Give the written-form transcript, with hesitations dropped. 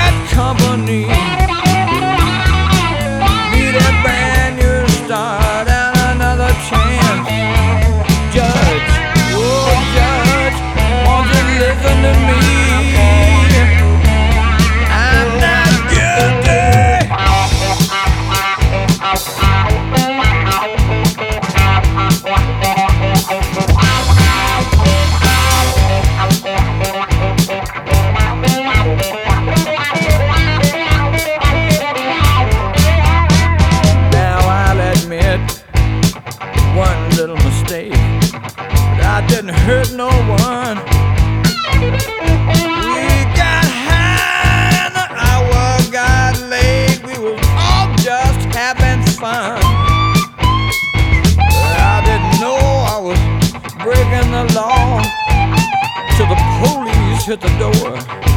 bad company. Need a brand new start and another chance. Judge, oh judge, won't you listen to me? I'm not guilty. One little mistake, but I didn't hurt no one. We got high and the hour got late. We was all just having fun. But I didn't know I was breaking the law till the police hit the door.